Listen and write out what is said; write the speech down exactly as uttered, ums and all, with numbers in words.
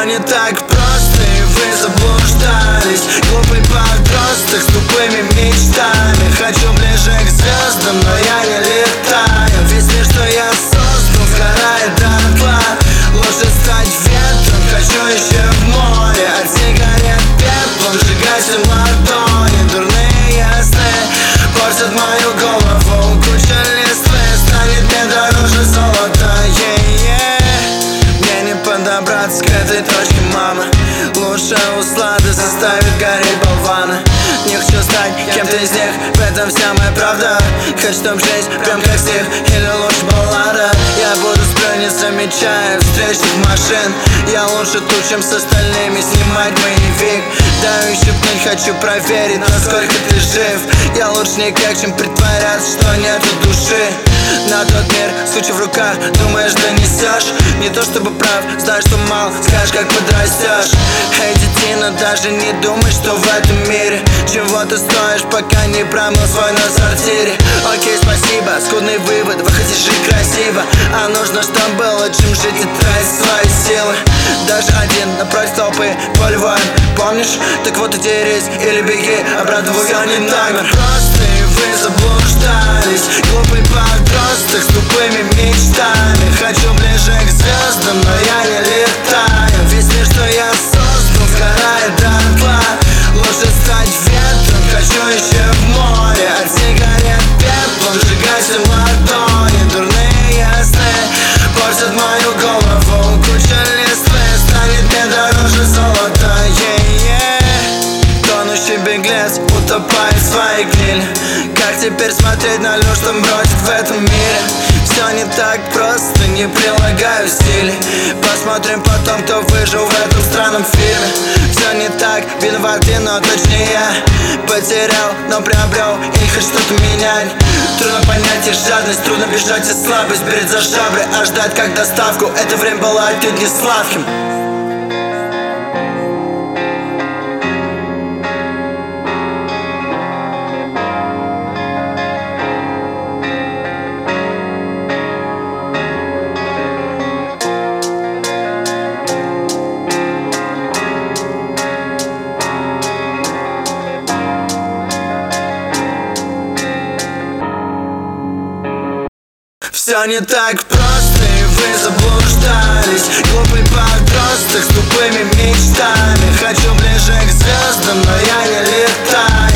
не так просто, и вы заблуждались. Глупый подросток с тупыми мечтами. Хочу ближе к звездам, но я не летаю. Весь мир, что я создал, сгорает дотла. Лучше стать ветром, хочу еще в море. От сигарет пеплом сжигать в ладони. Дурные сны портят мою голову. Куча листвы станет мне дороже золота. Мне не подобраться к этой точке, мама. Лучшая услада заставит гореть болвана. Не хочу стать кем-то из них, в этом вся моя правда. Хочу, чтоб жизнь прям как стих или лучше баллада. Я буду сплю, не замечая встречных машин. Я лучше тут, чем с остальными снимать боевик. Даю щипнуть, хочу проверить, насколько ты жив. Я лучше никак, чем притворяться, что нету души. На тот мир, случай в руках, думаешь, донесешь. Не то чтобы прав, знаешь, что мало, скажешь, как подрастешь. Эй, детина, даже не думай, что в этом мире чего ты стоишь, пока не промыл свой на сортире. Окей, спасибо, скудный вывод, выходи, жить красиво. А нужно, чтоб было чем жить и тратить свои силы. Даже один напротив толпы, поле воин, помнишь? Так вот и дерись или беги, обратно в угол не номер. Просто и вы заблуждались. Глупый подросток с тупыми мечтами. Хочу ближе к звездам, но я не летаю. Весь мир, что я создал, сгорает дотла. Лучше стать ветром, хочу еще в море. От сигарет пеплом сжигать в ладони. Дурные сны портят мою голову. Куча листвы станет мне дороже золота. Тонущий беглец утопает в своей гниль. Как теперь смотреть на лед, что бродит в этом мире? Все не так просто, не прилагаю стиль. Посмотрим потом, кто выжил в этом странном фильме. Все не так, виноваты, но точнее я. Потерял, но приобрел, и хоть что-то менять. Трудно понять их жадность, трудно бежать из слабость. Берет за шабры, а ждать как доставку. Это время было отнюдь не сладким. Все не так просто, и вы заблуждались. Глупый подросток с тупыми мечтами. Хочу ближе к звездам, но я не летаю.